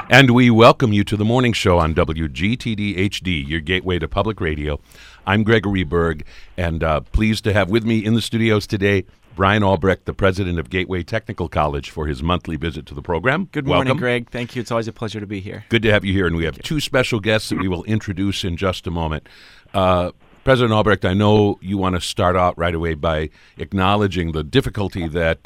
And we welcome you to the morning show on WGTD HD, your gateway to public radio. I'm Gregory Berg, and pleased to have with me in the studios today Brian Albrecht, the president of Gateway Technical College, for his monthly visit to the program. Good morning, Welcome. Greg. Thank you. It's always a pleasure to be here. Good to have you here, and we have two special guests that we will introduce in just a moment. President Albrecht, I know you want to start out right away by acknowledging the difficulty that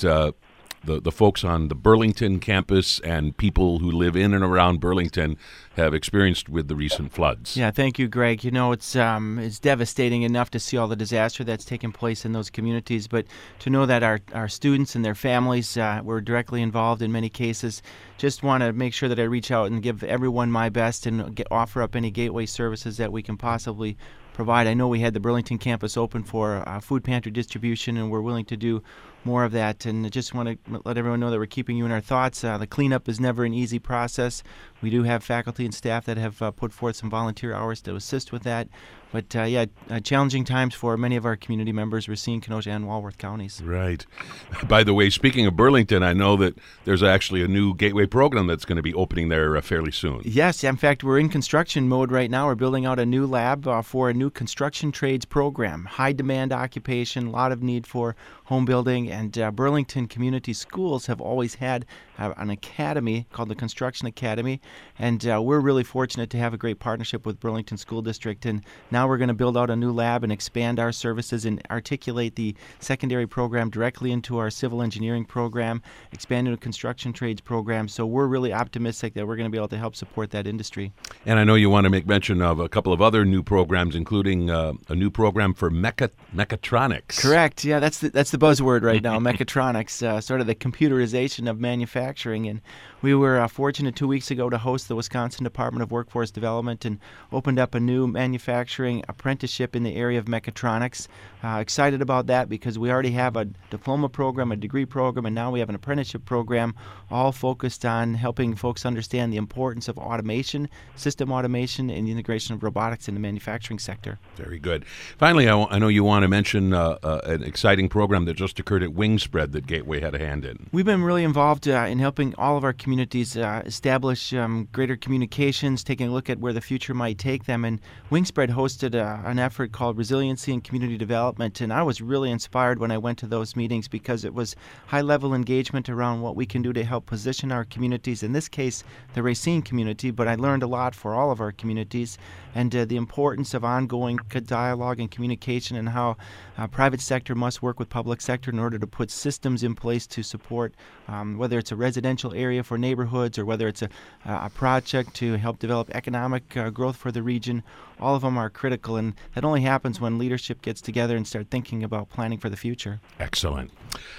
the folks on the Burlington campus and people who live in and around Burlington have experienced with the recent floods. Yeah, thank you, Greg. You know, it's devastating enough to see all the disaster that's taken place in those communities, but to know that our students and their families were directly involved in many cases, just want to make sure that I reach out and give everyone my best and offer up any Gateway services that we can possibly provide. I know we had the Burlington campus open for food pantry distribution, and we're willing to do more of that. And I just want to let everyone know that we're keeping you in our thoughts. The cleanup is never an easy process. We do have faculty and staff that have put forth some volunteer hours to assist with that. But, challenging times for many of our community members, Racine, Kenosha, and Walworth counties. Right. By the way, speaking of Burlington, I know that there's actually a new Gateway program that's going to be opening there fairly soon. Yes. In fact, we're in construction mode right now. We're building out a new lab for a new construction trades program. High demand occupation, a lot of need for home building, and Burlington Community Schools have always had an academy called the Construction Academy, and we're really fortunate to have a great partnership with Burlington School District, and now we're going to build out a new lab and expand our services and articulate the secondary program directly into our civil engineering program, expand into a construction trades program, so we're really optimistic that we're going to be able to help support that industry. And I know you want to make mention of a couple of other new programs, including a new program for mechatronics. Correct. Yeah, that's the buzzword right now, mechatronics, sort of the computerization of manufacturing. And we were fortunate 2 weeks ago to host the Wisconsin Department of Workforce Development and opened up a new manufacturing apprenticeship in the area of mechatronics. Excited about that because we already have a diploma program, a degree program, and now we have an apprenticeship program, all focused on helping folks understand the importance of automation, system automation, and the integration of robotics in the manufacturing sector. Very good. Finally, I know you want to mention an exciting program that just occurred at Wingspread that Gateway had a hand in. We've been really involved in helping all of our communities establish greater communications, taking a look at where the future might take them. And Wingspread hosted an effort called Resiliency and Community Development, and I was really inspired when I went to those meetings because it was high-level engagement around what we can do to help position our communities, in this case, the Racine community, but I learned a lot for all of our communities, and the importance of ongoing dialogue and communication and how private sector must work with public sector in order to put systems in place to support whether it's a residential area for neighborhoods or whether it's a project to help develop economic growth for the region. All of them are critical, and that only happens when leadership gets together and start thinking about planning for the future. Excellent.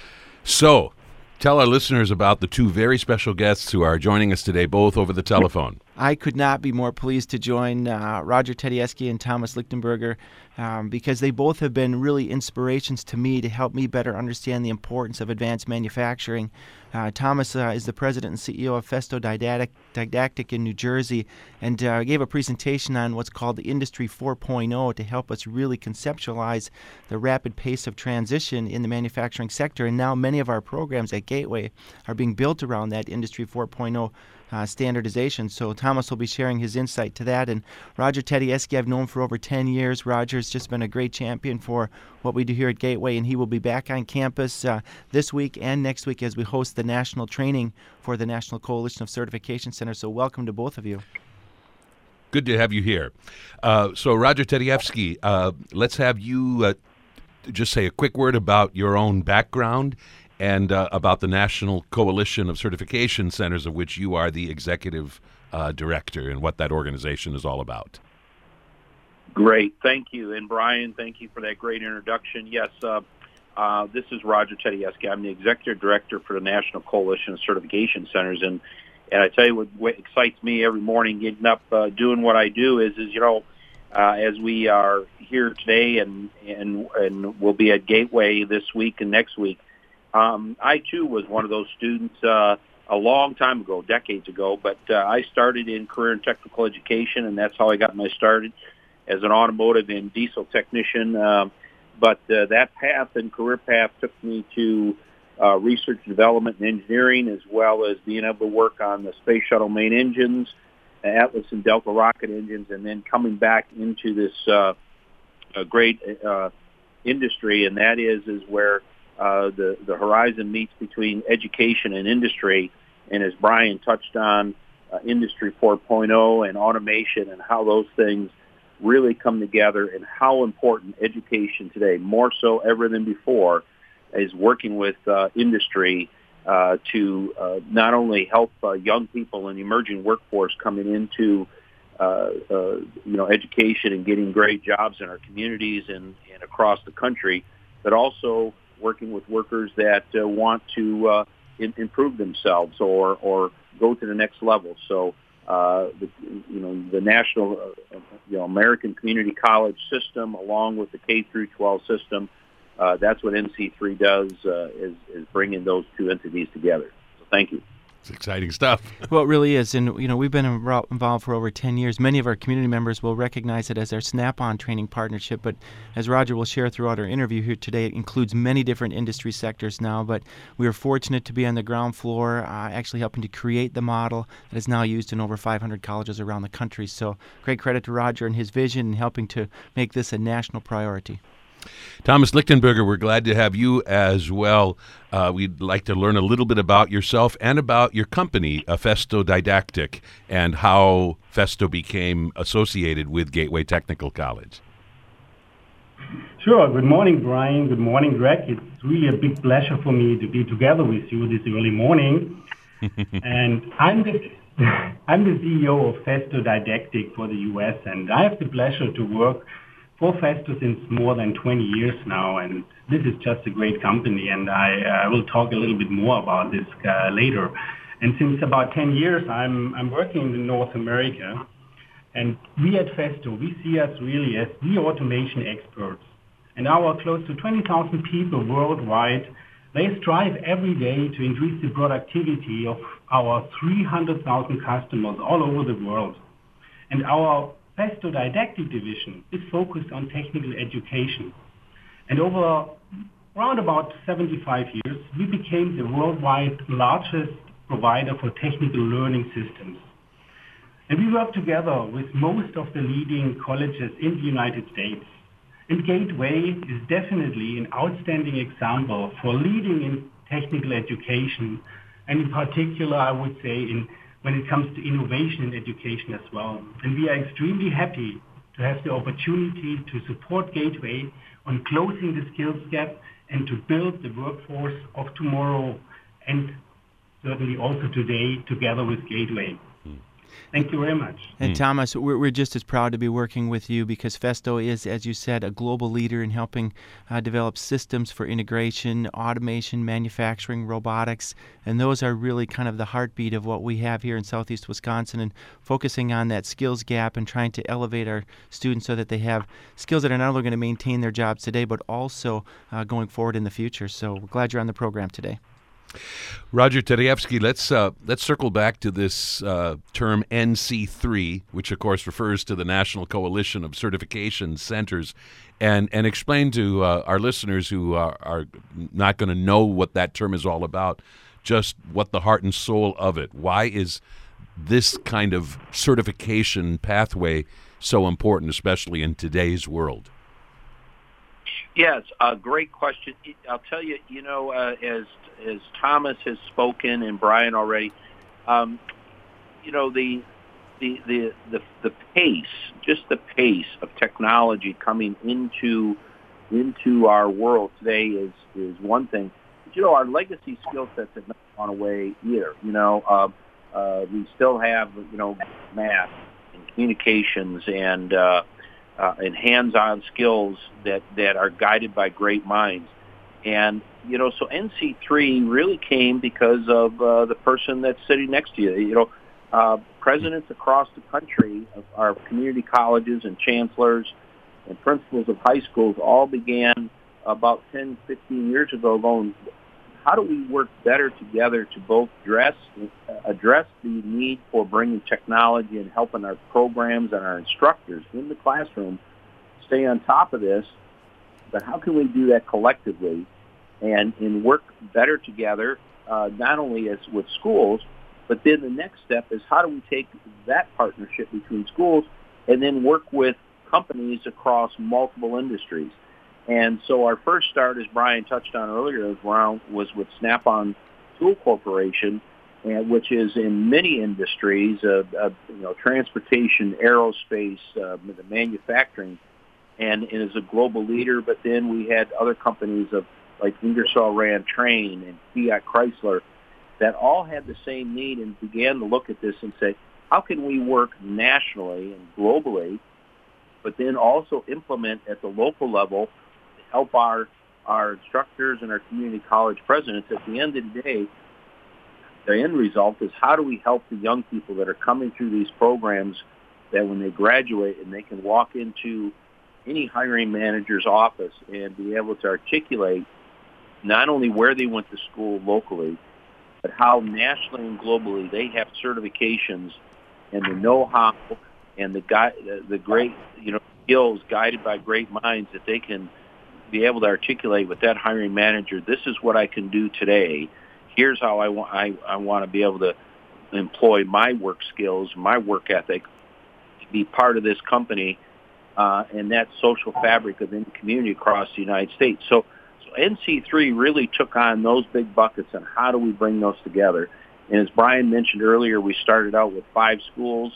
So, tell our listeners about the two very special guests who are joining us today, both over the telephone. I could not be more pleased to join Roger Tedeschi and Thomas Lichtenberger because they both have been really inspirations to me to help me better understand the importance of advanced manufacturing. Thomas is the president and CEO of Festo Didactic in New Jersey and gave a presentation on what's called the Industry 4.0 to help us really conceptualize the rapid pace of transition in the manufacturing sector. And now many of our programs at Gateway are being built around that Industry 4.0 standardization. So Thomas will be sharing his insight to that. And Roger Tedeschi I've known for over 10 years. Roger's just been a great champion for what we do here at Gateway, and he will be back on campus this week and next week as we host the national training for the National Coalition of Certification Centers. So welcome to both of you. Good to have you here. So Roger Tedeschi, let's have you just say a quick word about your own background and about the National Coalition of Certification Centers, of which you are the executive director, and what that organization is all about. Great. Thank you. And Brian, thank you for that great introduction. Yes, this is Roger Tedeschi. I'm the executive director for the National Coalition of Certification Centers. And I tell you what excites me every morning getting up, doing what I do is as we are here today and we'll be at Gateway this week and next week, I, too, was one of those students a long time ago, decades ago, but I started in career and technical education, and that's how I got my start as an automotive and diesel technician. But that path and career path took me to research, development, and engineering, as well as being able to work on the Space Shuttle main engines, Atlas and Delta rocket engines, and then coming back into this great industry, and that is where the horizon meets between education and industry. And as Brian touched on, Industry 4.0 and automation and how those things really come together, and how important education today, more so ever than before, is working with industry to not only help young people and emerging workforce coming into education and getting great jobs in our communities and across the country, but also working with workers that want to improve themselves or go to the next level. So the national American Community College system, along with the K through 12 system, that's what NC3 does, is bringing those two entities together. So thank you. It's exciting stuff. Well, it really is. And, we've been involved for over 10 years. Many of our community members will recognize it as our Snap-on training partnership. But as Roger will share throughout our interview here today, it includes many different industry sectors now. But we are fortunate to be on the ground floor, actually helping to create the model that is now used in over 500 colleges around the country. So great credit to Roger and his vision in helping to make this a national priority. Thomas Lichtenberger, we're glad to have you as well. We'd like to learn a little bit about yourself and about your company, Festo Didactic, and how Festo became associated with Gateway Technical College. Sure. Good morning, Brian. Good morning, Greg. It's really a big pleasure for me to be together with you this early morning. And I'm the CEO of Festo Didactic for the U.S., and I have the pleasure to work for Festo since more than 20 years now, and this is just a great company, and I will talk a little bit more about this later. And since about 10 years, I'm working in North America, and we at Festo, we see us really as the automation experts. And our close to 20,000 people worldwide, they strive every day to increase the productivity of our 300,000 customers all over the world. And our Festo Didactic division is focused on technical education. And over around about 75 years, we became the worldwide largest provider for technical learning systems. And we work together with most of the leading colleges in the United States. And Gateway is definitely an outstanding example for leading in technical education, and in particular, I would say, when it comes to innovation in education as well. And we are extremely happy to have the opportunity to support Gateway on closing the skills gap and to build the workforce of tomorrow, and certainly also today, together with Gateway. Thank you very much. And Thomas, we're just as proud to be working with you because Festo is, as you said, a global leader in helping develop systems for integration, automation, manufacturing, robotics, and those are really kind of the heartbeat of what we have here in Southeast Wisconsin, and focusing on that skills gap and trying to elevate our students so that they have skills that are not only going to maintain their jobs today, but also going forward in the future. So we're glad you're on the program today. Roger Tedejewski, let's circle back to this term NC3, which of course refers to the National Coalition of Certification Centers, and explain to our listeners who are not going to know what that term is all about, just what the heart and soul of it. Why is this kind of certification pathway so important, especially in today's world? Yes, a great question. I'll tell you, as Thomas has spoken and Brian already, the pace, just the pace of technology coming into our world today is one thing. But, our legacy skill sets have not gone away either. We still have, math and communications and hands-on skills that are guided by great minds. And, so NC3 really came because of the person that's sitting next to you. Presidents across the country of our community colleges and chancellors and principals of high schools all began about 10, 15 years ago going, how do we work better together to both address the need for bringing technology and helping our programs and our instructors in the classroom stay on top of this, but how can we do that collectively and work better together, not only as with schools, but then the next step is how do we take that partnership between schools and then work with companies across multiple industries. And so our first start, as Brian touched on earlier, was with Snap-on Tool Corporation, which is in many industries, transportation, aerospace, the manufacturing, and is a global leader. But then we had other companies like Ingersoll Rand Train and Fiat Chrysler that all had the same need and began to look at this and say, how can we work nationally and globally, but then also implement at the local level to help our instructors and our community college presidents. At the end of the day, the end result is how do we help the young people that are coming through these programs that when they graduate and they can walk into any hiring manager's office and be able to articulate not only where they went to school locally, but how nationally and globally they have certifications and the know-how and the great skills guided by great minds that they can be able to articulate with that hiring manager. This is what I can do today. Here's how I want to be able to employ my work skills, my work ethic, to be part of this company and that social fabric of the community across the United States. So NC3 really took on those big buckets and how do we bring those together. And as Brian mentioned earlier, we started out with 5 schools,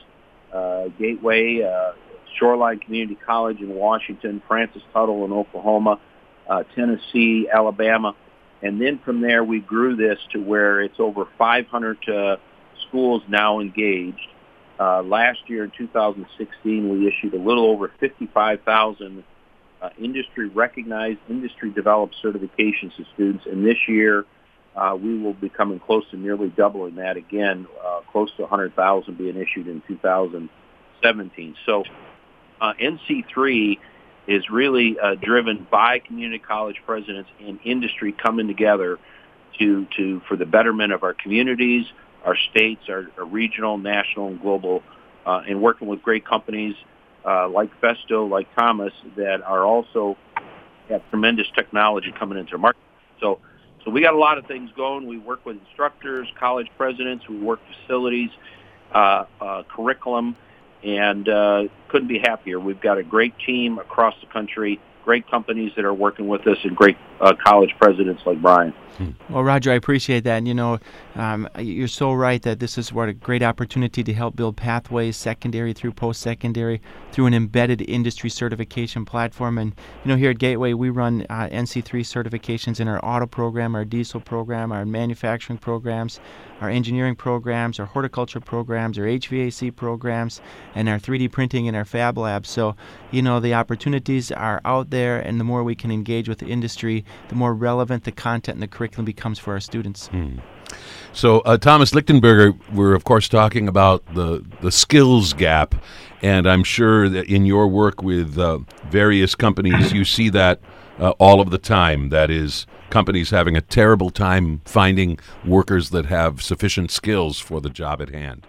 Gateway, Shoreline Community College in Washington, Francis Tuttle in Oklahoma, Tennessee, Alabama. And then from there, we grew this to where it's over 500 schools now engaged. Last year, in 2016, we issued a little over 55,000 industry-recognized, industry-developed certifications to students. And this year, we will be coming close to nearly doubling that again, close to 100,000 being issued in 2017. So NC3 is really driven by community college presidents and industry coming together for the betterment of our communities, our states, our regional, national, and global, and working with great companies like Festo, like Thomas, that are also have tremendous technology coming into the market. So we got a lot of things going. We work with instructors, college presidents. We work facilities, curriculum, and couldn't be happier. We've got a great team across the country, great companies that are working with us, and great college presidents like Brian. Well, Roger, I appreciate that. And, you're so right that this is a great opportunity to help build pathways, secondary through post-secondary, through an embedded industry certification platform. And, here at Gateway, we run NC3 certifications in our auto program, our diesel program, our manufacturing programs, our engineering programs, our horticulture programs, our HVAC programs, and our 3D printing and our fab labs. So, the opportunities are out there, and the more we can engage with the industry, the more relevant the content and the curriculum becomes for our students. So, Thomas Lichtenberger, we're of course talking about the skills gap, and I'm sure that in your work with various companies, you see that all of the time. That is, companies having a terrible time finding workers that have sufficient skills for the job at hand.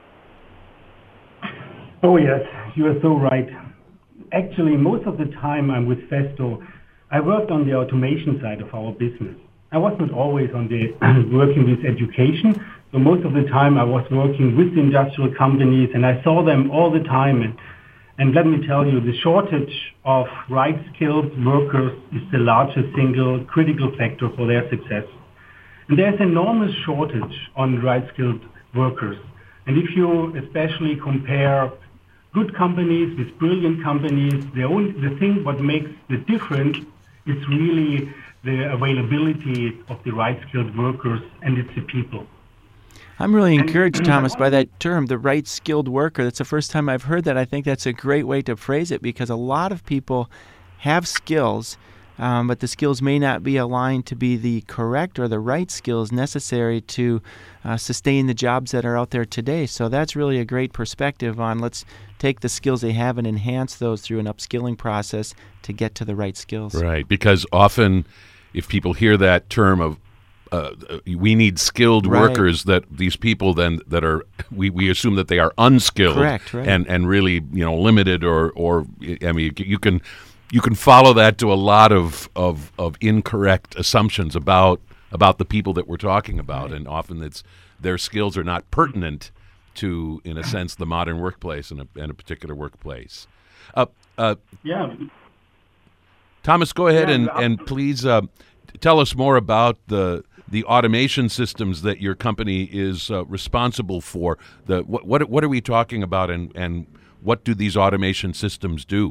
Oh yes, you are so right. Actually, most of the time I'm with Festo, I worked on the automation side of our business. I was not always on the working with education, so most of the time I was working with industrial companies, and I saw them all the time. And let me tell you, the shortage of right-skilled workers is the largest single critical factor for their success. And there's enormous shortage on right-skilled workers. And if you especially compare good companies with brilliant companies, the thing what makes the difference is really the availability of the right-skilled workers, and it's the people. I'm really encouraged, Thomas, by that term, the right-skilled worker. That's the first time I've heard that. I think that's a great way to phrase it, because a lot of people have skills, but the skills may not be aligned to be the correct or the right skills necessary to sustain the jobs that are out there today. So that's really a great perspective on let's take the skills they have and enhance those through an upskilling process to get to the right skills. Right, because often if people hear that term of we need skilled workers, that these people then that are we assume that they are unskilled. Correct, right. and really limited or I mean you can you can follow that to a lot of incorrect assumptions about the people that we're talking about, and often their skills are not pertinent to, in a sense, the modern workplace and a particular workplace. Yeah. Thomas, go ahead and please tell us more about the automation systems that your company is responsible for. What are we talking about, and what do these automation systems do?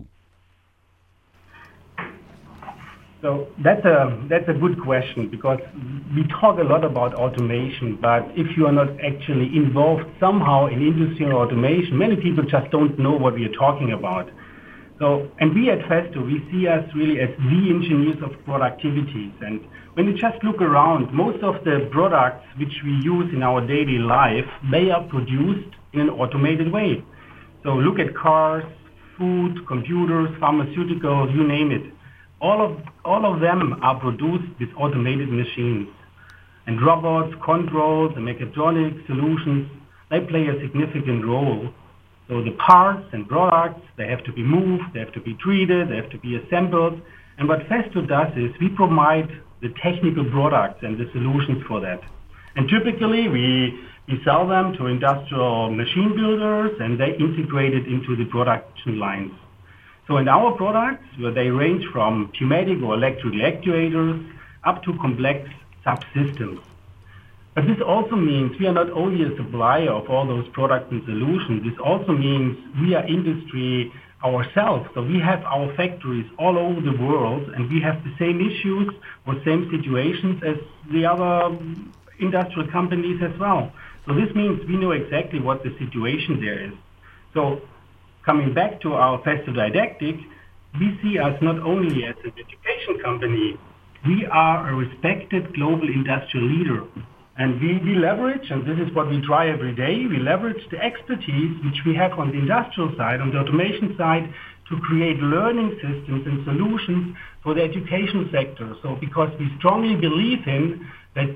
So that's a good question, because we talk a lot about automation, but if you are not actually involved somehow in industrial automation, many people just don't know what we are talking about. So, and we at Festo, we see us really as the engineers of productivities. And when you just look around, most of the products which we use in our daily life, they are produced in an automated way. So look at cars, food, computers, pharmaceuticals, you name it. All of them are produced with automated machines. And robots, controls, and mechatronic solutions, they play a significant role. So the parts and products, they have to be moved, they have to be treated, they have to be assembled. And what Festo does is we provide the technical products and the solutions for that. And typically we sell them to industrial machine builders, and they integrate it into the production lines. So in our products, where they range from pneumatic or electrical actuators up to complex subsystems. But this also means we are not only a supplier of all those products and solutions. This also means we are industry ourselves. So we have our factories all over the world, and we have the same issues or same situations as the other industrial companies as well. So this means we know exactly what the situation there is. So coming back to our Festo Didactic, we see us not only as an education company, we are a respected global industrial leader. And we leverage, and this is what we try every day, we leverage the expertise which we have on the industrial side, on the automation side, to create learning systems and solutions for the education sector. So because we strongly believe in that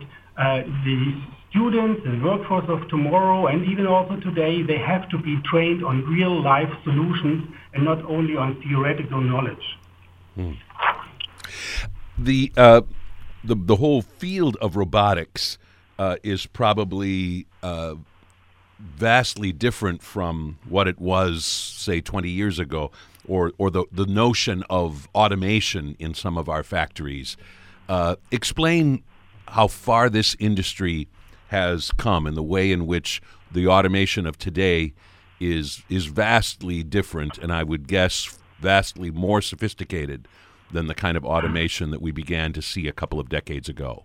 the students and workforce of tomorrow, and even also today, they have to be trained on real life solutions and not only on theoretical knowledge. The whole field of robotics is probably vastly different from what it was, say, 20 years ago, or the notion of automation in some of our factories. Explain how far this industry has come and the way in which the automation of today is vastly different, and I would guess vastly more sophisticated than the kind of automation that we began to see a couple of decades ago.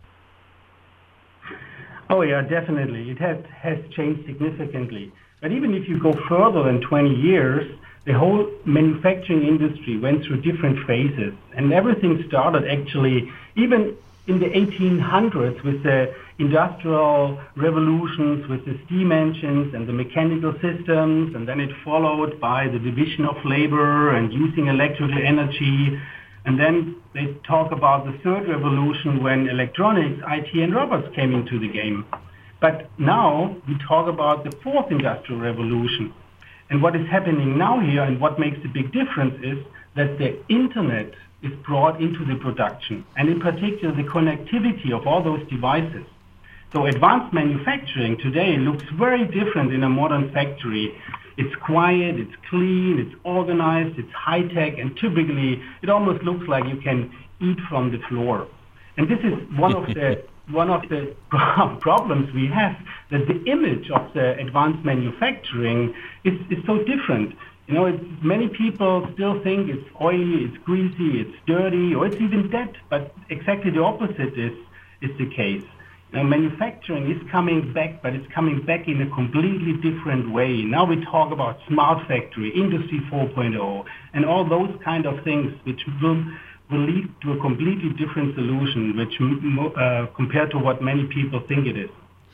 Oh yeah, definitely. It has changed significantly. But even if you go further than 20 years, the whole manufacturing industry went through different phases. And everything started actually even in the 1800s with the industrial revolutions, with the steam engines and the mechanical systems. And then it followed by the division of labor and using electrical energy. And then they talk about the third revolution when electronics, IT, and robots came into the game. But now we talk about the fourth industrial revolution. And what is happening now here and what makes a big difference is that the internet is brought into the production, and in particular the connectivity of all those devices. So advanced manufacturing today looks very different in a modern factory. It's quiet, it's clean, it's organized, it's high-tech, and typically it almost looks like you can eat from the floor. And this is one of the problems we have, that the image of the advanced manufacturing is so different. You know, many people still think it's oily, it's greasy, it's dirty, or it's even dead, but exactly the opposite is the case. Manufacturing is coming back, but it's coming back in a completely different way. Now we talk about smart factory, Industry 4.0, and all those kind of things which will lead to a completely different solution, which compared to what many people think it is.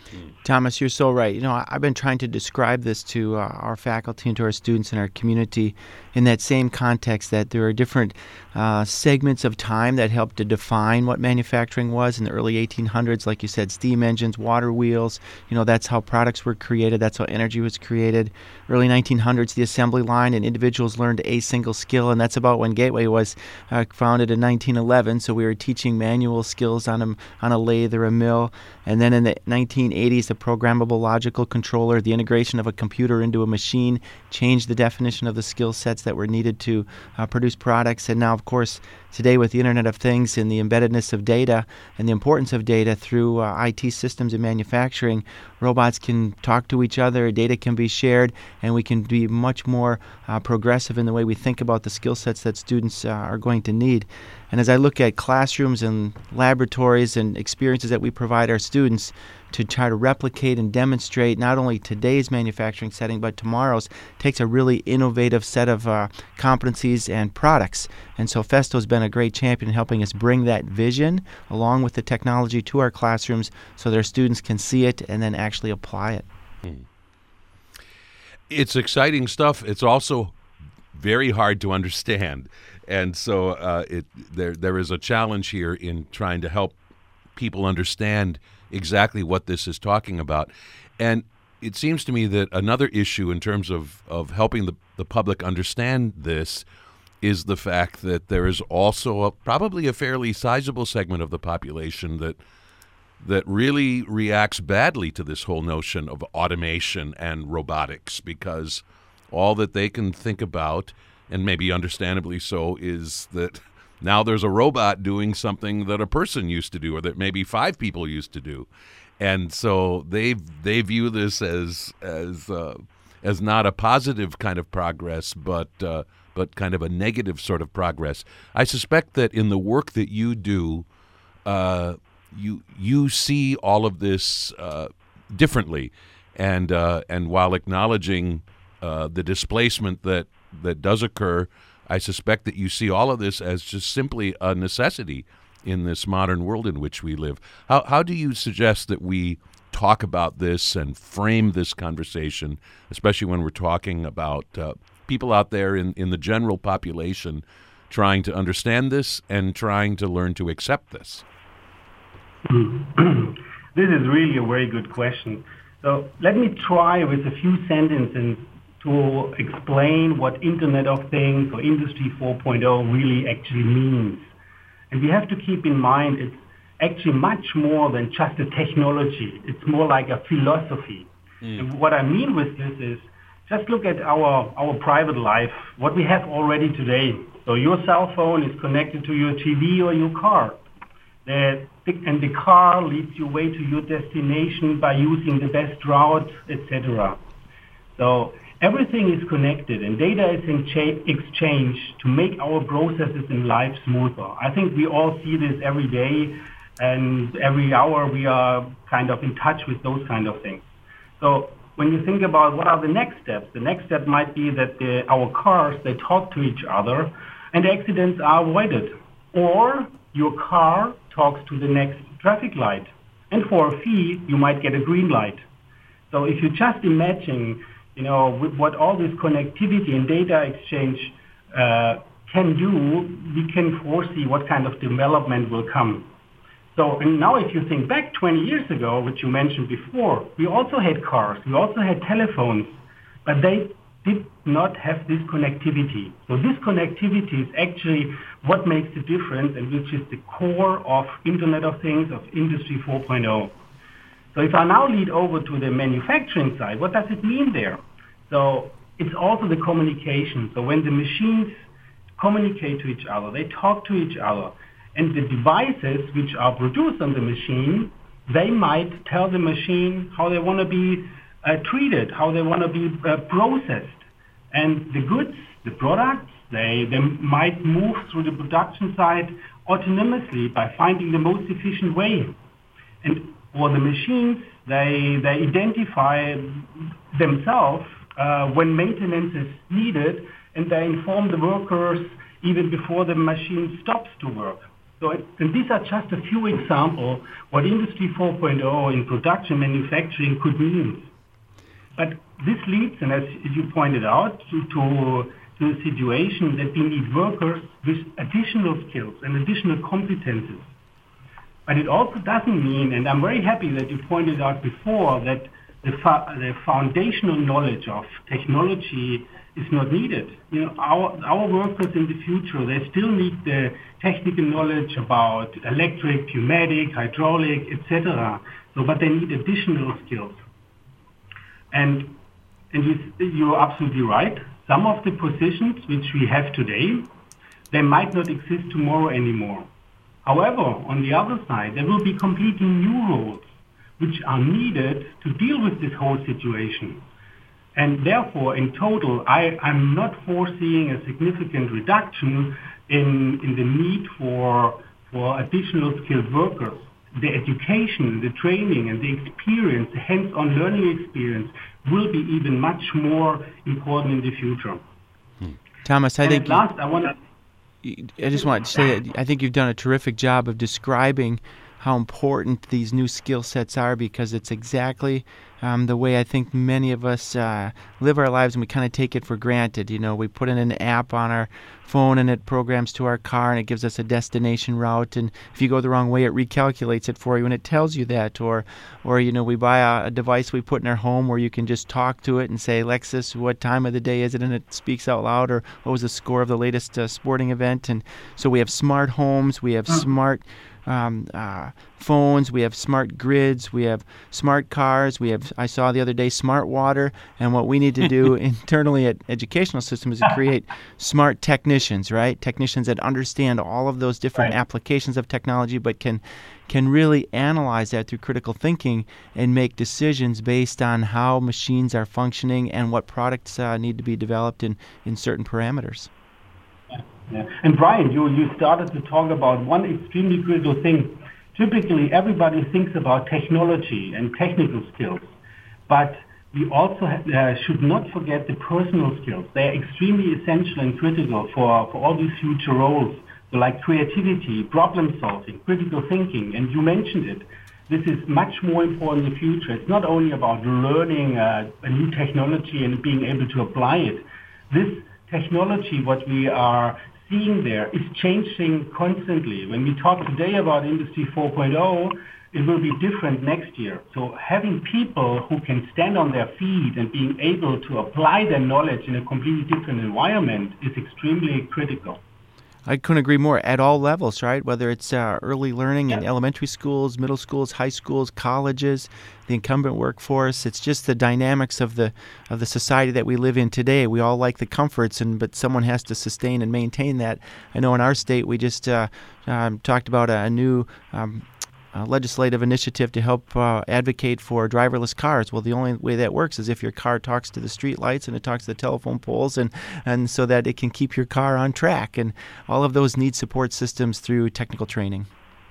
Thomas, you're so right. I've been trying to describe this to our faculty and to our students in our community in that same context, that there are different segments of time that help to define what manufacturing was. In the early 1800s, like you said, steam engines, water wheels, that's how products were created, that's how energy was created. Early 1900s, the assembly line, and individuals learned a single skill, and that's about when Gateway was founded in 1911, so we were teaching manual skills on a lathe or a mill. And then in the 1980s, the programmable logical controller, the integration of a computer into a machine, changed the definition of the skill sets that were needed to produce products. And now, of course, today with the Internet of Things and the embeddedness of data and the importance of data through IT systems in manufacturing, robots can talk to each other, data can be shared, and we can be much more progressive in the way we think about the skill sets that students are going to need. And as I look at classrooms and laboratories and experiences that we provide our students to try to replicate and demonstrate not only today's manufacturing setting but tomorrow's, takes a really innovative set of competencies and products. And so Festo's been a great champion in helping us bring that vision along with the technology to our classrooms so their students can see it and then actually apply it. It's exciting stuff. It's also very hard to understand. And so there is a challenge here in trying to help people understand exactly what this is talking about. And it seems to me that another issue in terms of helping the public understand this is the fact that there is also probably a fairly sizable segment of the population that really reacts badly to this whole notion of automation and robotics, because all that they can think about, and maybe understandably so, is that now there's a robot doing something that a person used to do or that maybe 5 people used to do. And so they view this as not a positive kind of progress, but kind of a negative sort of progress. I suspect that in the work that you do, you see all of this differently, and while acknowledging the displacement that does occur, I suspect that you see all of this as just simply a necessity in this modern world in which we live. How do you suggest that we talk about this and frame this conversation, especially when we're talking about people out there in the general population trying to understand this and trying to learn to accept this? This is really a very good question. So let me try with a few sentences to explain what Internet of Things or Industry 4.0 really actually means. And we have to keep in mind it's actually much more than just a technology. It's more like a philosophy. And what I mean with this is, just look at our private life, what we have already today. So your cell phone is connected to your TV or your car. And the car leads you way to your destination by using the best route, etc. So everything is connected, and data is exchanged to make our processes in life smoother. I think we all see this every day, and every hour we are kind of in touch with those kind of things. So when you think about what are the next steps, the next step might be that our cars, they talk to each other, and accidents are avoided. Or your car talks to the next traffic light, and for a fee, you might get a green light. So if you just imagine, with what all this connectivity and data exchange can do, we can foresee what kind of development will come. So, and now if you think back 20 years ago, which you mentioned before, we also had cars, we also had telephones, but they did not have this connectivity. So this connectivity is actually what makes the difference, and which is the core of Internet of Things, of Industry 4.0. So if I now lead over to the manufacturing side, what does it mean there? So it's also the communication. So when the machines communicate to each other, they talk to each other, and the devices which are produced on the machine, they might tell the machine how they want to be treated, how they want to be processed. And the goods, the products, they might move through the production side autonomously by finding the most efficient way. And for the machines, they identify themselves when maintenance is needed, and they inform the workers even before the machine stops to work. And these are just a few examples what Industry 4.0 in production manufacturing could mean. But this leads, and as you pointed out, to a situation that we need workers with additional skills and additional competences. But it also doesn't mean, and I'm very happy that you pointed out before, that the foundational knowledge of technology is not needed. Our workers in the future, they still need the technical knowledge about electric, pneumatic, hydraulic, etc. But they need additional skills. And you're absolutely right. Some of the positions which we have today, they might not exist tomorrow anymore. However, on the other side, there will be completely new roles which are needed to deal with this whole situation. And therefore, in total, I'm not foreseeing a significant reduction in the need for additional skilled workers. The education, the training, and the experience, the hands-on learning experience, will be even much more important in the future. Thomas, I think last, I just want to say that I think you've done a terrific job of describing how important these new skill sets are, because it's exactly the way I think many of us live our lives, and we kind of take it for granted. We put in an app on our phone and it programs to our car and it gives us a destination route, and if you go the wrong way it recalculates it for you and it tells you that. Or we buy a device we put in our home where you can just talk to it and say, Lexus, what time of the day is it? And it speaks out loud. Or what was the score of the latest sporting event? And so we have smart homes, we have smart phones, we have smart grids, we have smart cars, I saw the other day, smart water, and what we need to do internally at educational systems is to create smart technicians, right? Technicians that understand all of those different applications of technology, but can really analyze that through critical thinking and make decisions based on how machines are functioning and what products need to be developed in certain parameters. Yeah. And Brian, you started to talk about one extremely critical thing. Typically, everybody thinks about technology and technical skills, but we also should not forget the personal skills. They're extremely essential and critical for all these future roles, so like creativity, problem solving, critical thinking, and you mentioned it. This is much more important in the future. It's not only about learning a new technology and being able to apply it. This technology, what we are seeing there, is changing constantly. When we talk today about Industry 4.0, it will be different next year. So having people who can stand on their feet and being able to apply their knowledge in a completely different environment is extremely critical. I couldn't agree more. At all levels, right? Whether it's early learning in elementary schools, middle schools, high schools, colleges, the incumbent workforce. It's just the dynamics of the society that we live in today. We all like the comforts, but someone has to sustain and maintain that. I know in our state we just talked about a new legislative initiative to help advocate for driverless cars. Well, the only way that works is if your car talks to the street lights and it talks to the telephone poles, and so that it can keep your car on track. And all of those need support systems through technical training.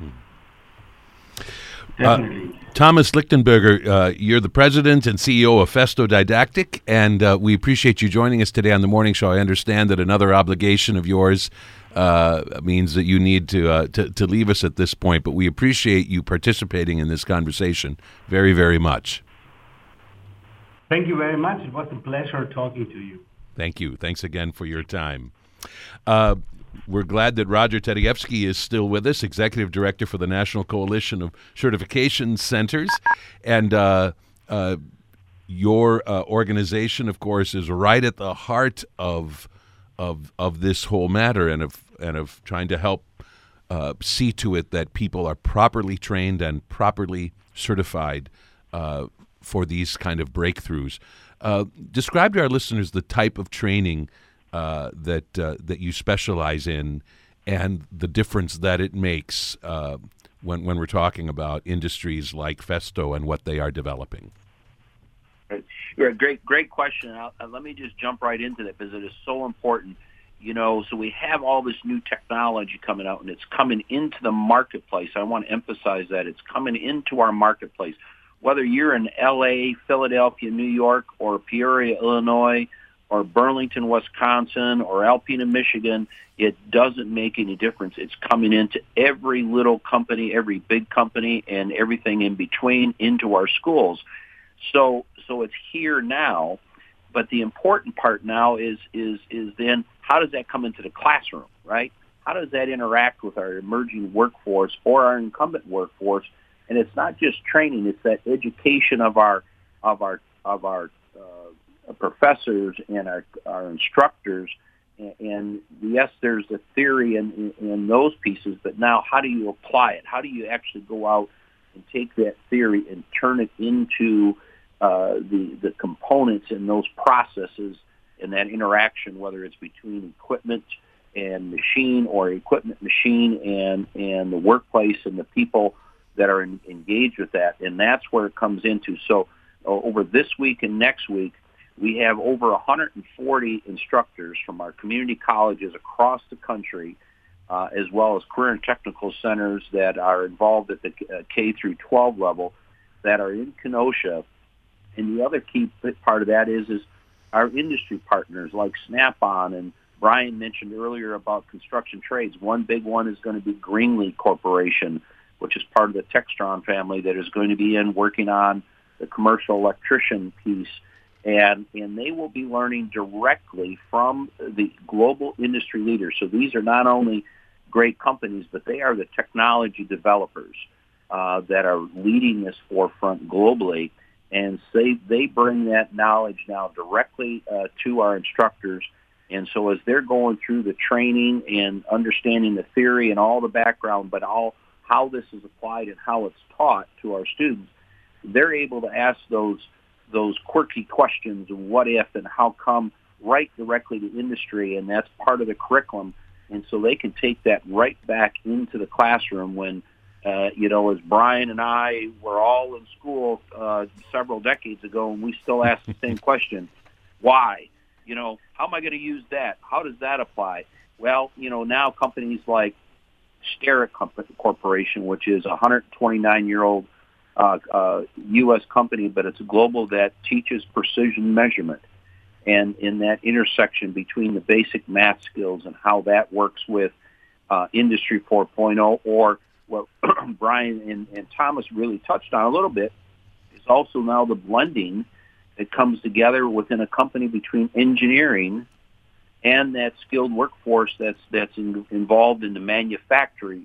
Thomas Lichtenberger, you're the president and CEO of Festo Didactic, and we appreciate you joining us today on the morning show. I understand that another obligation of yours means that you need to leave us at this point, but we appreciate you participating in this conversation very, very much. Thank you very much. It was a pleasure talking to you. Thank you. Thanks again for your time. We're glad that Roger Tedejewski is still with us, Executive Director for the National Coalition of Certification Centers. And your organization, of course, is right at the heart of this whole matter and of trying to help see to it that people are properly trained and properly certified for these kind of breakthroughs. Describe to our listeners the type of training that you specialize in and the difference that it makes when we're talking about industries like Festo and what they are developing. Great question. Let me just jump right into that because it is so important. So we have all this new technology coming out, and it's coming into the marketplace. I want to emphasize that. It's coming into our marketplace. Whether you're in L.A., Philadelphia, New York, or Peoria, Illinois, or Burlington, Wisconsin, or Alpena, Michigan, it doesn't make any difference. It's coming into every little company, every big company, and everything in between into our schools. So it's here now, but the important part now is then how does that come into the classroom, right? How does that interact with our emerging workforce or our incumbent workforce? And it's not just training; it's that education of our professors and our instructors. And yes, there's the theory in those pieces, but now how do you apply it? How do you actually go out and take that theory and turn it into the components in those processes and that interaction, whether it's between equipment and machine or equipment, machine, and the workplace and the people that are engaged with that. And that's where it comes into. So over this week and next week, we have over 140 instructors from our community colleges across the country, as well as career and technical centers that are involved at the K through 12 level that are in Kenosha. And the other key part of that is our industry partners like Snap-on, and Brian mentioned earlier about construction trades. One big one is going to be Greenlee Corporation, which is part of the Textron family that is going to be working on the commercial electrician piece. And they will be learning directly from the global industry leaders. So these are not only great companies, but they are the technology developers that are leading this forefront globally. And they bring that knowledge now directly to our instructors. And so as they're going through the training and understanding the theory and all the background, but how this is applied and how it's taught to our students, they're able to ask those quirky questions of what if and how come right directly to industry, and that's part of the curriculum. And so they can take that right back into the classroom when, as Brian and I were all in school several decades ago, and we still ask the same question, why? How am I going to use that? How does that apply? Well, now companies like Starrett Corporation, which is a 129-year-old U.S. company, but it's global, that teaches precision measurement. And in that intersection between the basic math skills and how that works with Industry 4.0, or what Brian and Thomas really touched on a little bit, is also now the blending that comes together within a company between engineering and that skilled workforce that's involved in the manufacturing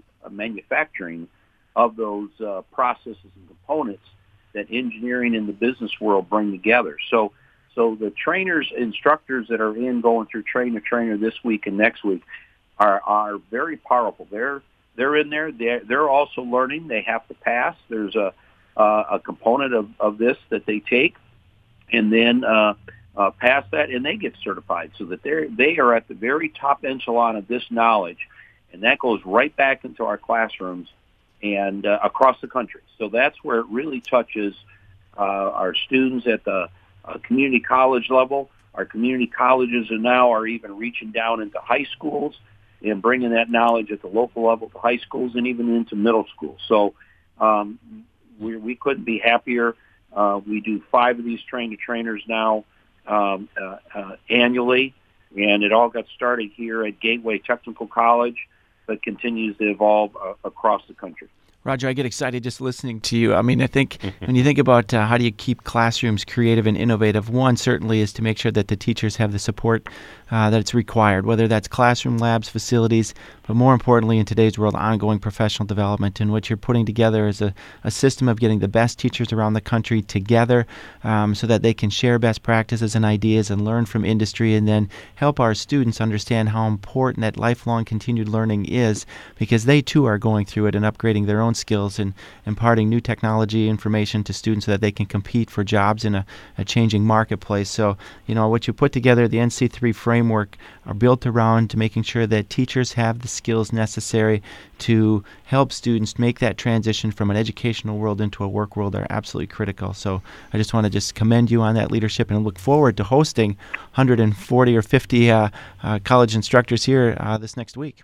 of those processes and components that engineering and the business world bring together. So the trainers, instructors that are going through train the trainer this week and next week are very powerful. They're in there. They're also learning. They have to pass. There's a component of this that they take, and then pass that, and they get certified, so that they are at the very top echelon of this knowledge, and that goes right back into our classrooms and across the country. So that's where it really touches our students at the community college level. Our community colleges are even reaching down into high schools and bringing that knowledge at the local level to high schools and even into middle school. So we couldn't be happier. We do 5 of these train-to-trainers now annually, and it all got started here at Gateway Technical College, but continues to evolve across the country. Roger, I get excited just listening to you. I mean, I think when you think about how do you keep classrooms creative and innovative, one certainly is to make sure that the teachers have the support that it's required, whether that's classroom, labs, facilities, but more importantly in today's world, ongoing professional development. And what you're putting together is a system of getting the best teachers around the country together so that they can share best practices and ideas and learn from industry, and then help our students understand how important that lifelong continued learning is, because they too are going through it and upgrading their own skills and imparting new technology information to students so that they can compete for jobs in a changing marketplace. So, what you put together, the NC3 framework, are built around to making sure that teachers have the skills necessary to help students make that transition from an educational world into a work world are absolutely critical. So I just want to commend you on that leadership and look forward to hosting 140 or 50 college instructors here this next week.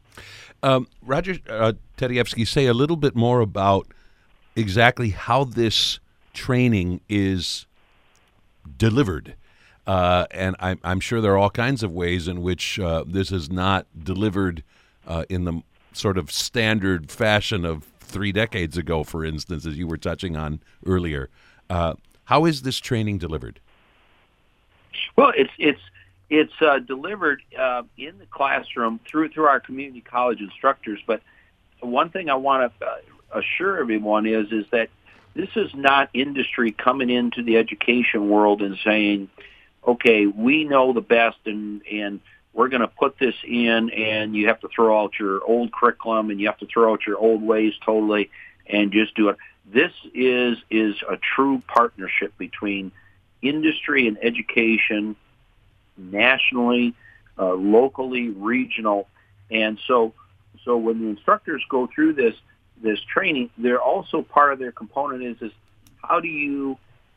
Roger Tedejewski, say a little bit more about exactly how this training is delivered. And I'm sure there are all kinds of ways in which this is not delivered in the sort of standard fashion of 3 decades ago, for instance, as you were touching on earlier. How is this training delivered? Well, it's delivered in the classroom through our community college instructors. But one thing I want to assure everyone is that this is not industry coming into the education world and saying, okay, we know the best and we're going to put this in, and you have to throw out your old curriculum and you have to throw out your old ways totally and just do it. This is a true partnership between industry and education, nationally, locally, regional. And so when the instructors go through this training, they're also part of their component is how do you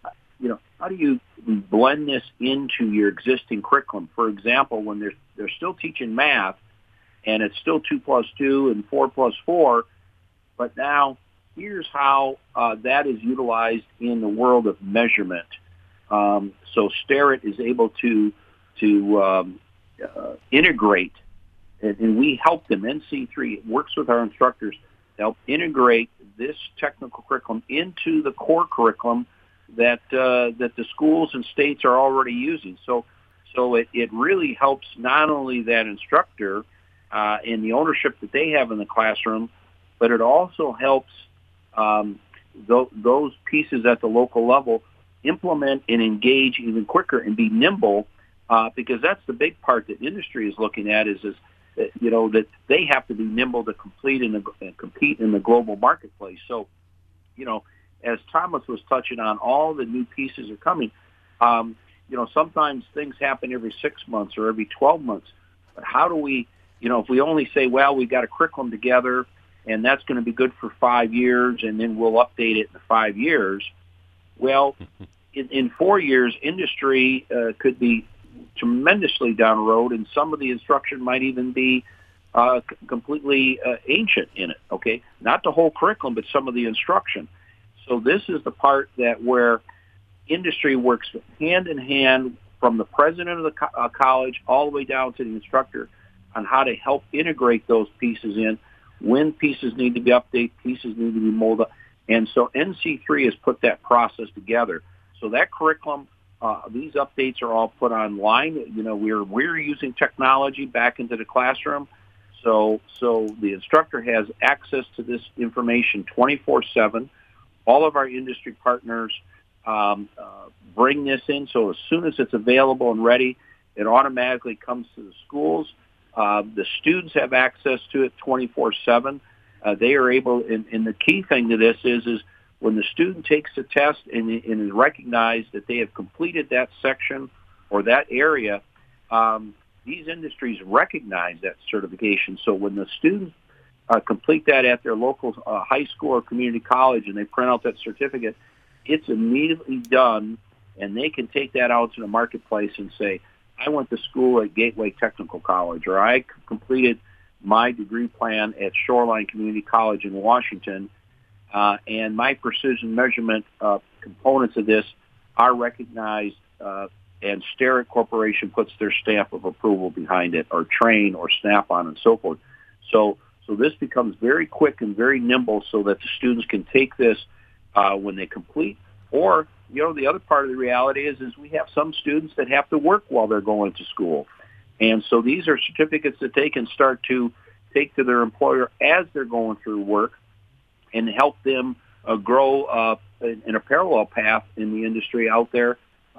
blend this into your existing curriculum? For example, when they're still teaching math and it's still 2 + 2 and 4 + 4, but now here's how that is utilized in the world of measurement. So Sterrett is able to integrate, and we help them. NC3 works with our instructors to help integrate this technical curriculum into the core curriculum that the schools and states are already using. So it really helps not only that instructor in the ownership that they have in the classroom, but it also helps those pieces at the local level implement and engage even quicker and be nimble, because that's the big part that industry is looking at is that they have to be nimble to compete in the global marketplace. So, as Thomas was touching on, all the new pieces are coming. Sometimes things happen every 6 months or every 12 months. But how do we, if we only say, well, we've got a curriculum together and that's going to be good for 5 years and then we'll update it in 5 years. Well, in 4 years, industry could be tremendously down the road, and some of the instruction might even be completely ancient in it, okay? Not the whole curriculum, but some of the instruction. So this is the part that where industry works hand in hand from the president of the college all the way down to the instructor on how to help integrate those pieces in, when pieces need to be updated, pieces need to be molded. And so NC3 has put that process together. So that curriculum, these updates are all put online. We're using technology back into the classroom. So the instructor has access to this information 24/7. All of our industry partners bring this in. So as soon as it's available and ready, it automatically comes to the schools. The students have access to it 24/7. They are able, and the key thing to this is when the student takes the test and is recognized that they have completed that section or that area, these industries recognize that certification. So when the students complete that at their local high school or community college and they print out that certificate, it's immediately done, and they can take that out to the marketplace and say, I went to school at Gateway Technical College, or I completed my degree plan at Shoreline Community College in Washington, and my precision measurement components of this are recognized, and Sterrett Corporation puts their stamp of approval behind it, or Train or Snap-on and so forth. So this becomes very quick and very nimble so that the students can take this when they complete. Or, the other part of the reality is we have some students that have to work while they're going to school. And so these are certificates that they can start to take to their employer as they're going through work and help them grow in a parallel path in the industry out there,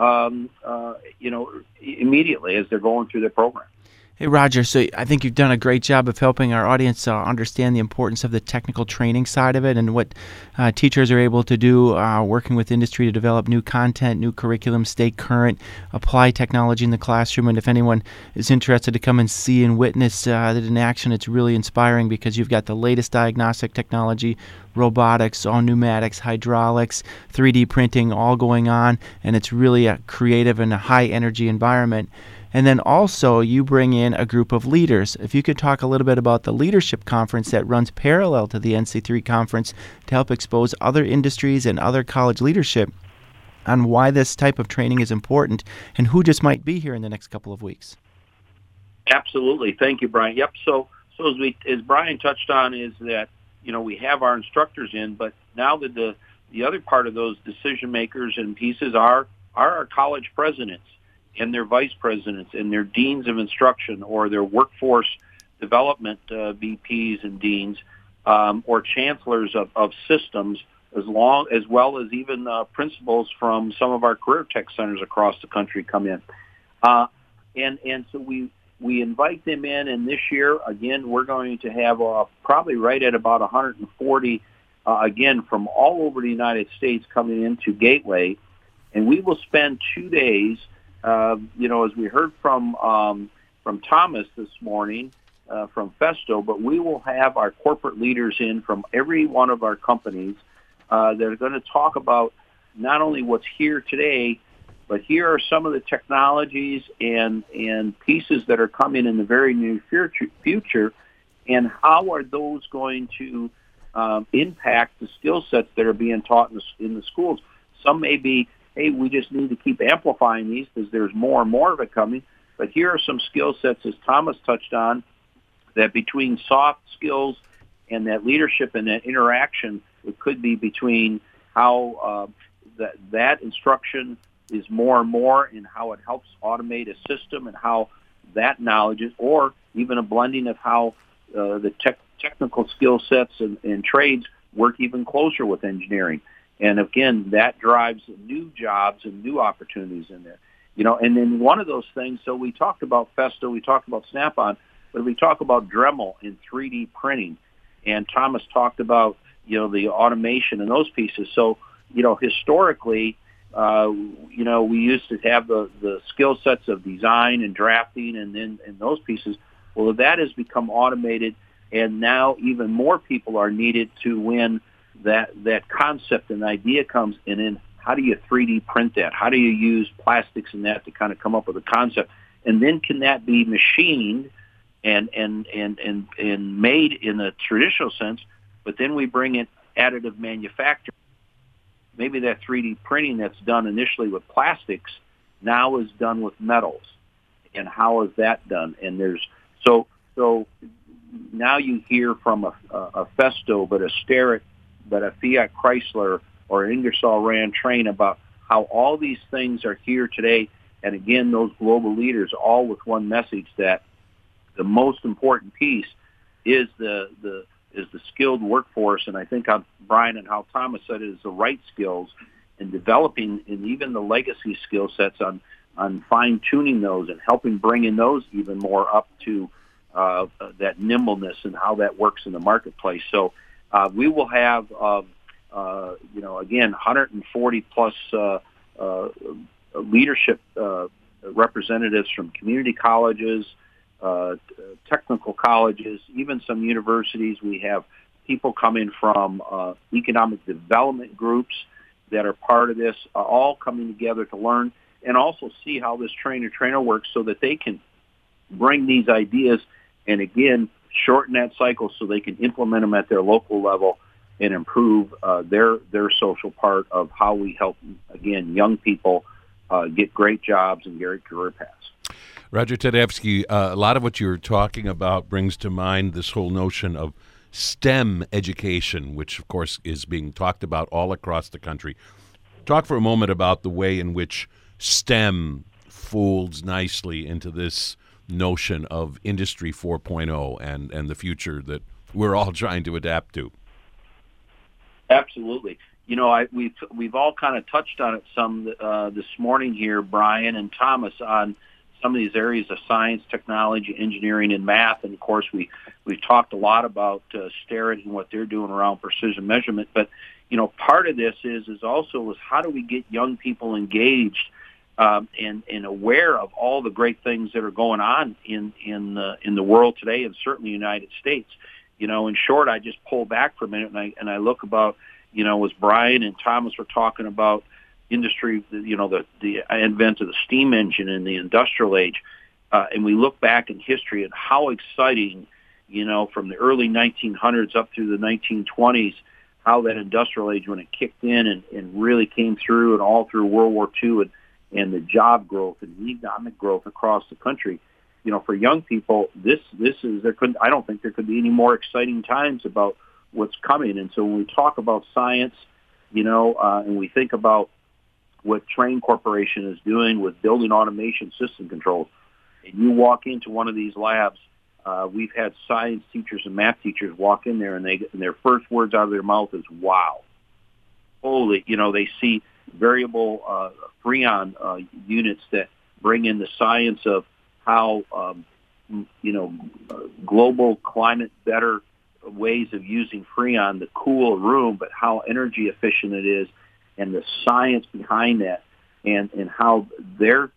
immediately as they're going through their program. Hey, Roger, so I think you've done a great job of helping our audience understand the importance of the technical training side of it and what teachers are able to do working with industry to develop new content, new curriculum, stay current, apply technology in the classroom. And if anyone is interested to come and see and witness that in action, it's really inspiring because you've got the latest diagnostic technology, robotics, all pneumatics, hydraulics, 3D printing, all going on, and it's really a creative and a high-energy environment. And then also you bring in a group of leaders. If you could talk a little bit about the leadership conference that runs parallel to the NC3 conference to help expose other industries and other college leadership on why this type of training is important and who just might be here in the next couple of weeks. Absolutely. Thank you, Brian. Yep. So as Brian touched on, is that, we have our instructors in, but now that the other part of those decision makers and pieces are our college presidents and their vice presidents and their deans of instruction or their workforce development VPs and deans or chancellors of systems, as well as even principals from some of our career tech centers across the country come in. And so we invite them in, and this year, again, we're going to have probably right at about 140, again, from all over the United States coming into Gateway. And we will spend 2 days, as we heard from Thomas this morning, from Festo, but we will have our corporate leaders in from every one of our companies that are going to talk about not only what's here today, but here are some of the technologies and pieces that are coming in the very near future, and how are those going to impact the skill sets that are being taught in the schools. Some may be, hey, we just need to keep amplifying these because there's more and more of it coming. But here are some skill sets, as Thomas touched on, that between soft skills and that leadership and that interaction, it could be between how that instruction is more and more and how it helps automate a system and how that knowledge is, or even a blending of how the technical skill sets and trades work even closer with engineering. And again, that drives new jobs and new opportunities in there. And then one of those things, so we talked about Festo, we talked about Snap-on, but we talk about Dremel and 3D printing. And Thomas talked about, the automation and those pieces. So, historically, we used to have the skill sets of design and drafting and those pieces. Well, that has become automated, and now even more people are needed to when that concept and idea comes in. And how do you 3D print that? How do you use plastics and that to kind of come up with a concept? And then can that be machined and made in a traditional sense? But then we bring in additive manufacturing. Maybe that 3D printing that's done initially with plastics now is done with metals. And how is that done? And there's so now you hear from a Festo, but a Starrett, but a Fiat Chrysler or an Ingersoll Rand Train about how all these things are here today. And again, those global leaders all with one message, that the most important piece is the skilled workforce. And I think how Brian and how Thomas said it is the right skills, and developing and even the legacy skill sets on fine tuning those and helping bring in those even more up to that nimbleness and how that works in the marketplace. So we will have, again, 140 plus leadership representatives from community colleges, technical colleges, even some universities. We have people coming from economic development groups that are part of this, all coming together to learn and also see how this trainer works so that they can bring these ideas and, again, shorten that cycle so they can implement them at their local level and improve their social part of how we help, again, young people get great jobs and great career paths. Roger Tedeschi, a lot of what you're talking about brings to mind this whole notion of STEM education, which, of course, is being talked about all across the country. Talk for a moment about the way in which STEM folds nicely into this notion of Industry 4.0 and the future that we're all trying to adapt to. Absolutely. We've all kind of touched on it some this morning here, Brian and Thomas, on some of these areas of science, technology, engineering, and math. And, of course, we've talked a lot about Starrett and what they're doing around precision measurement. But, part of this is also how do we get young people engaged and aware of all the great things that are going on in the world today, and certainly the United States. In short, I just pull back for a minute and I look about, as Brian and Thomas were talking about industry, the advent of the steam engine in the industrial age, and we look back in history at how exciting, from the early 1900s up through the 1920s, how that industrial age, when it kicked in and really came through and all through World War II and the job growth and the economic growth across the country. For young people, I don't think there could be any more exciting times about what's coming. And so when we talk about science, and we think about what Trane Corporation is doing with building automation system controls, and you walk into one of these labs, we've had science teachers and math teachers walk in there, and their first words out of their mouth is, wow. Holy, they see variable Freon units that bring in the science of how, global climate better ways of using Freon to cool a room, but how energy efficient it is, and the science behind that, and how their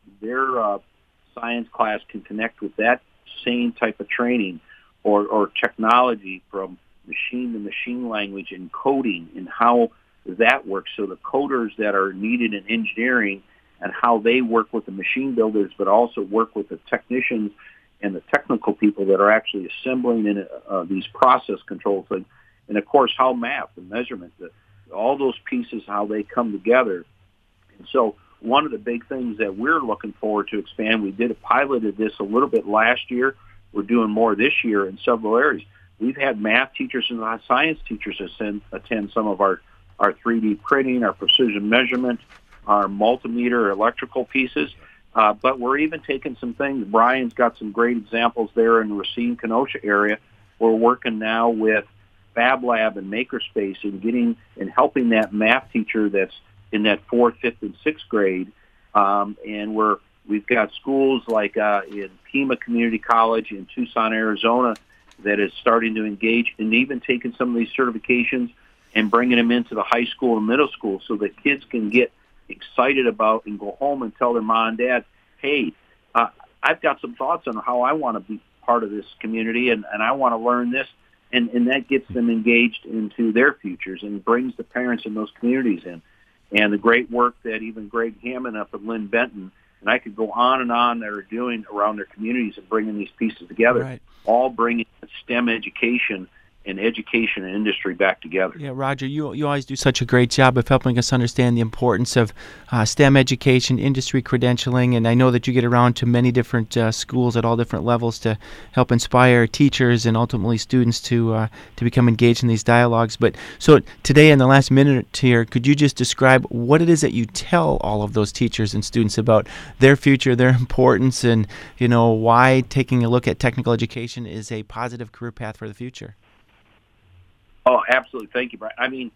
science class can connect with that same type of training or technology from machine to machine language and coding and how that works. So the coders that are needed in engineering and how they work with the machine builders, but also work with the technicians and the technical people that are actually assembling in these process controls. And of course, how math and measurement, all those pieces, how they come together. And so one of the big things that we're looking forward to expand, we did a pilot of this a little bit last year. We're doing more this year in several areas. We've had math teachers and science teachers attend some of our 3D printing, our precision measurement, our multimeter electrical pieces. But we're even taking some things. Brian's got some great examples there in the Racine, Kenosha area. We're working now with Fab Lab and Makerspace and helping that math teacher that's in that 4th, 5th, and 6th grade. And we've got schools like in Pima Community College in Tucson, Arizona, that is starting to engage and even taking some of these certifications and bringing them into the high school and middle school so that kids can get excited about and go home and tell their mom and dad, hey, I've got some thoughts on how I want to be part of this community and I want to learn this. And that gets them engaged into their futures and brings the parents in those communities in. And the great work that even Greg Hammond up at Lynn Benton, and I could go on and on, that are doing around their communities and bringing these pieces together, right, all bringing STEM education and education and industry back together. Yeah, Roger, you always do such a great job of helping us understand the importance of STEM education, industry credentialing, and I know that you get around to many different schools at all different levels to help inspire teachers and ultimately students to become engaged in these dialogues. But so today, in the last minute here, could you just describe what it is that you tell all of those teachers and students about their future, their importance, and why taking a look at technical education is a positive career path for the future? Oh, absolutely. Thank you, Brian. I mean,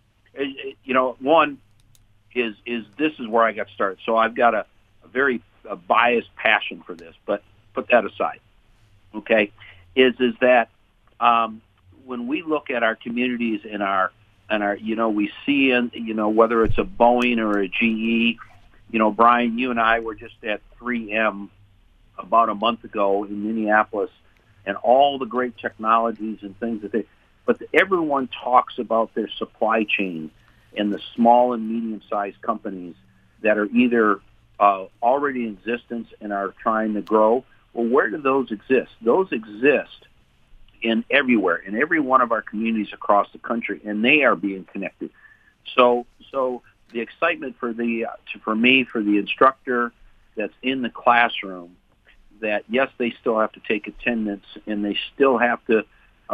one is this is where I got started. So I've got a very biased passion for this, but put that aside. Okay, is that when we look at our communities and our we see whether it's a Boeing or a GE, Brian, you and I were just at 3M about a month ago in Minneapolis, and all the great technologies and things that but everyone talks about their supply chain and the small and medium-sized companies that are either already in existence and are trying to grow. Well, where do those exist? Those exist in everywhere, in every one of our communities across the country, and they are being connected. So the excitement for me, for the instructor that's in the classroom, that yes, they still have to take attendance and they still have to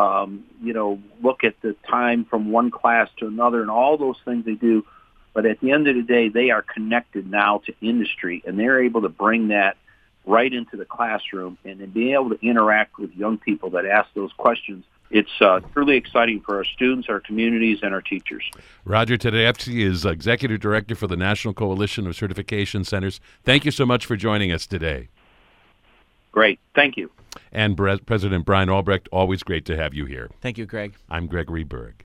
look at the time from one class to another and all those things they do. But at the end of the day, they are connected now to industry, and they're able to bring that right into the classroom and then being able to interact with young people that ask those questions. It's truly exciting for our students, our communities, and our teachers. Roger Tedeschi is Executive Director for the National Coalition of Certification Centers. Thank you so much for joining us today. Great. Thank you. And President Brian Albrecht, always great to have you here. Thank you, Greg. I'm Gregory Berg.